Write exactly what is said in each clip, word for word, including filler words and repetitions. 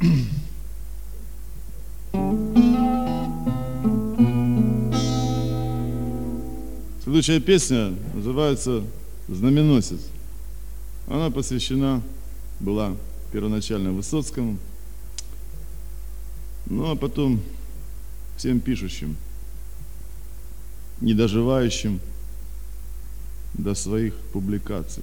Следующая песня называется «Знаменосец». Она посвящена была первоначально Высоцкому, ну а потом всем пишущим, не доживающим до своих публикаций.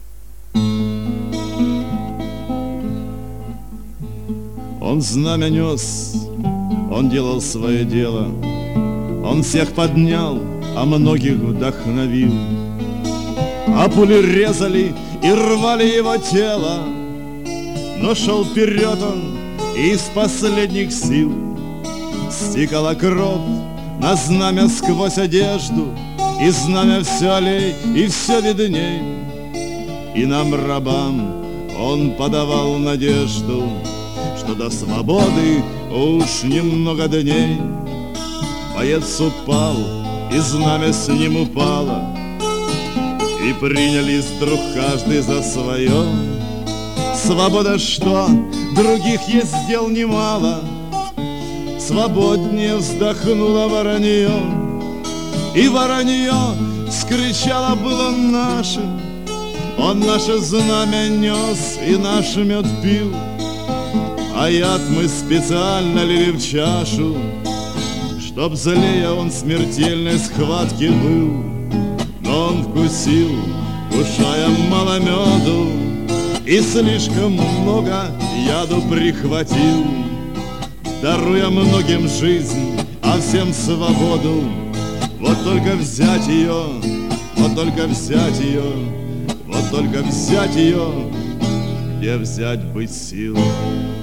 Он знамя нес, он делал свое дело, он всех поднял, а многих вдохновил. А пули резали и рвали его тело, но шел вперед он из последних сил. Стекала кровь на знамя сквозь одежду, и знамя все аллей, и все видней. И нам, рабам, он подавал надежду, что до свободы уж немного дней. Боец упал, и знамя с ним упало, и принялись вдруг каждый за свое. Свобода что? Других есть дел немало. Свободнее вздохнуло воронье, и воронье вскричало было наше. Он наше знамя нес и наш мед пил, а яд мы специально лили в чашу, чтоб злее он смертельной схватки был. Но он вкусил, кушая мало меду, и слишком много яду прихватил, даруя многим жизнь, а всем свободу. Вот только взять ее, вот только взять ее, вот только взять ее, где взять быть сил.